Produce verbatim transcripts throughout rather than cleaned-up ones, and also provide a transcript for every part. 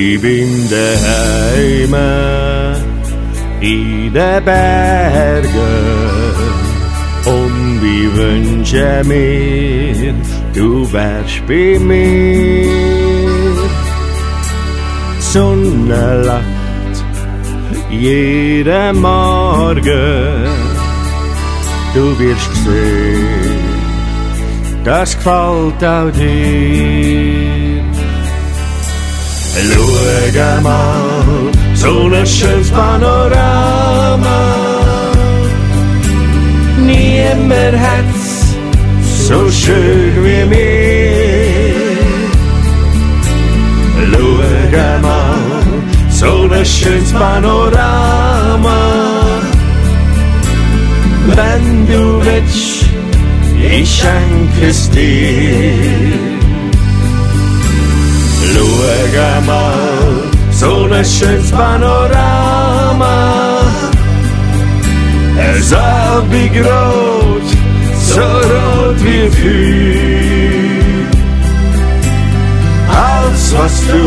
Ich bin daheim in den Bergen und ich wünsche mir, du wärst bei mir. Die Sonne lacht jeden Morgen, du wirst sehen, das gefällt auch dir. Schau mal, so ein schönes Panorama. Niemand hat's so schön wie mir. Schau mal, so ein schönes Panorama. Wenn du willst, ich schenke es dir. Schau mal, so ein schönes Panorama. Es ist wie rot, so rot wie Feuer. Alles, was du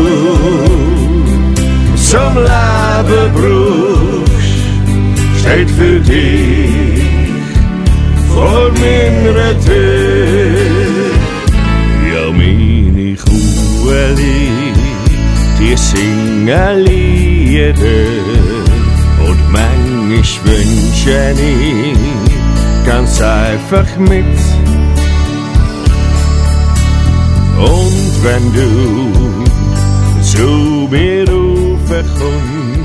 zum Leben brauchst, steht für dich vor meiner Tür. Ja, meine Kuhli, die singen Lieder und manchmal wünsche ich ganz einfach mit. Und wenn du zu mir raufkommst,